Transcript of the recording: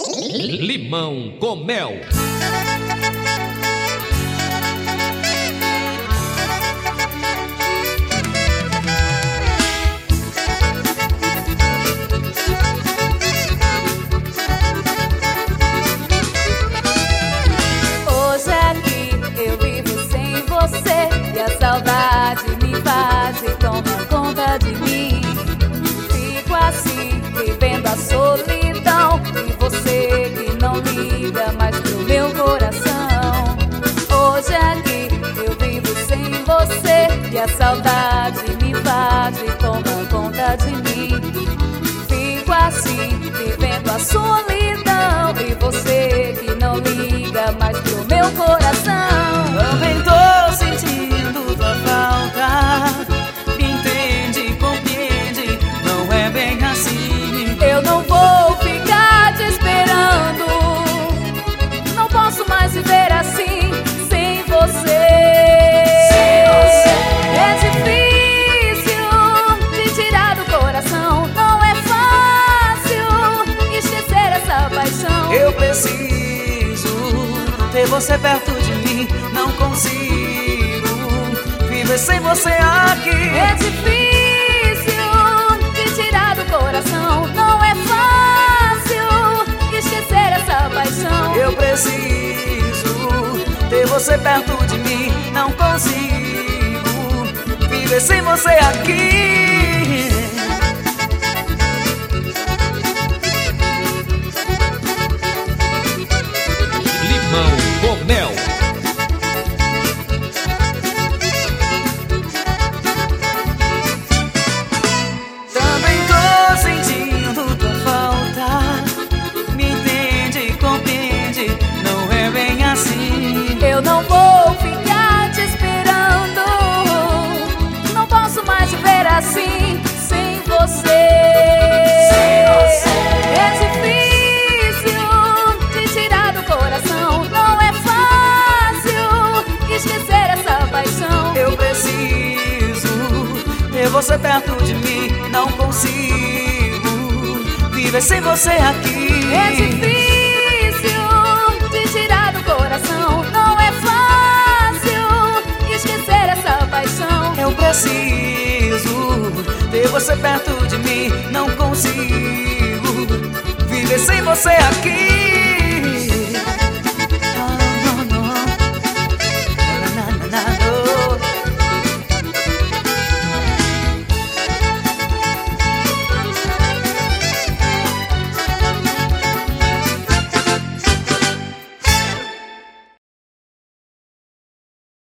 Limão com mel. Hoje aqui eu vivo sem você e a saudade me invade e toma conta de mim. Fico assim, vivendo a solidão, e você que não liga mais pro meu coração. Hoje aqui eu vivo sem você e a saudade me invade e toma conta de mim. Fico assim, vivendo a solidão, e você que não liga mais pro meu coração. Também tô sentindo tua falta. Me entende, compreende, não é bem assim. Eu não vou ficar te esperando, não posso mais viver assim sem você. É difícil de tirar do coração, não é fácil esquecer essa paixão. Eu preciso ter você perto de mim, não consigo viver sem você aqui. É difícil de tirar do coração, não é fácil esquecer essa paixão. Eu preciso ter você perto de mim, não consigo viver sem você aqui. Limão com mel. Também tô sentindo tua falta. Me entende, compreende, não é bem assim. Eu não vou ficar te esperando, não posso mais viver assim sem você. É difícil de tirar do coração, não é fácil esquecer essa paixão. Eu preciso ter você perto de mim, não consigo viver sem você aqui. É difícil de tirar do coração, não é fácil esquecer essa paixão. Eu preciso ter você perto de mim, não consigo viver sem você aqui.